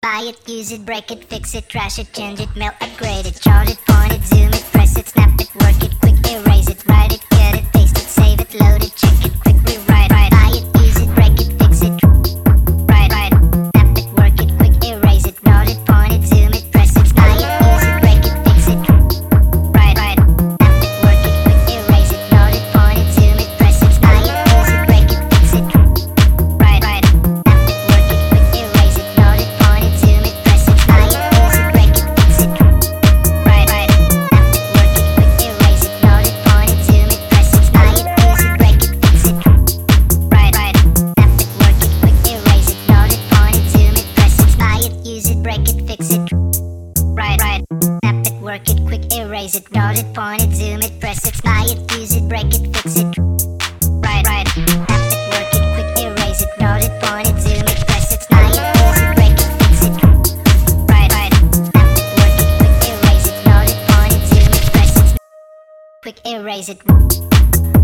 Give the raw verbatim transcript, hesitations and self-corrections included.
Buy it, use it, break it, fix it, trash it, change it, mail, upgrade it, chart it, point it, zoom it, press it, snap it, work it, quick erase it, write it, cut it, paste it, save it, load it, check it, quick rewrite, right. Buy it, use it, break it, fix it, right, right, snap it, work it, quick erase it, chart it, point it, zoom it, press it, buy it, use it, break it, fix it, right, right, snap it, work it, quick erase it, chart it, point it, zoom it, press it, buy it, use it, break it, fix it, right, right, snap it, work it, quick erase it, chart it, point it, zoom it, press it, buy it, use it, break it, fix it, right, right, snap it, work it, quick erase it, chart it, point it, zoom it, press it, buy it, use it, break it, fix it, right, right, snap it, work it, quick erase it, chart it, point it, zoom it, press it, buy it, use it, break it, fix it, right, right, snap it, work it, quick erase it, chart it, point it, zoom it, press it, buy it, use it, break it, fix it, right, right, snap it, work it, quick erase it, chart it, point it, zoom it, press it, buy it, use it, break it, fix it, right, right, snap it, work it, quick erase it, chart it, point it, zoom it, press it, quick erase it.